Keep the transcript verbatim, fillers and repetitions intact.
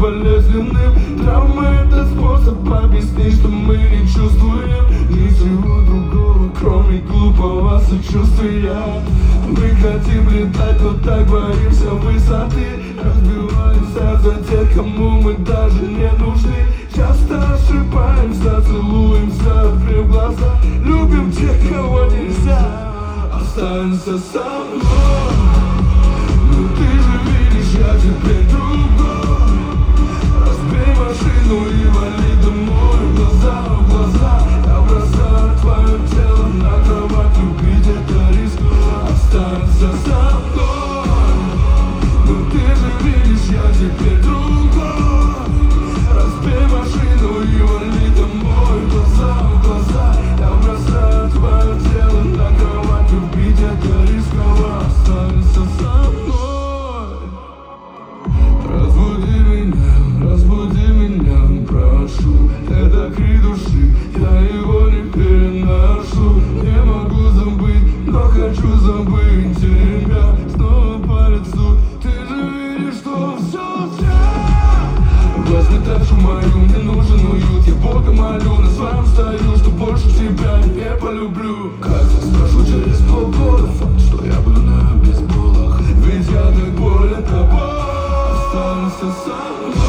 болезненным. Травма — это способ объяснить, что мы не чувствуем ничего другого, кроме глупого сочувствия. Мы хотим летать, но так боимся высоты. Разбиваемся за тех, кому мы даже не нужны. Часто ошибаемся, целуемся, открыв глаза. Любим тех, кого нельзя. Останься со мной. Ну ты же видишь, я теперь другой. Разбей машину и вали домой. Глаза в глаза, я бросаю твое тело на кровать. Любить это риск. Останься со мной. Ну ты же видишь, я теперь другой. Разбей машину и вали домой. Глаза в глаза, я бросаю твое тело на кровать. Любить это рисково. Останься со мной. Разбуди меня, разбуди меня, прошу. Это крик души, я его не переношу. Не могу забыть, но хочу забыть тебя. Снова по лицу, ты же видишь, что все зря. Возьми душу мою, мне нужен уют. Я Бога молю, на своем стою, что больше тебя не полюблю. Как я спрошу через полгода, факт, что я буду на бейсболах. Ведь я так болен тобой. Останься со мной.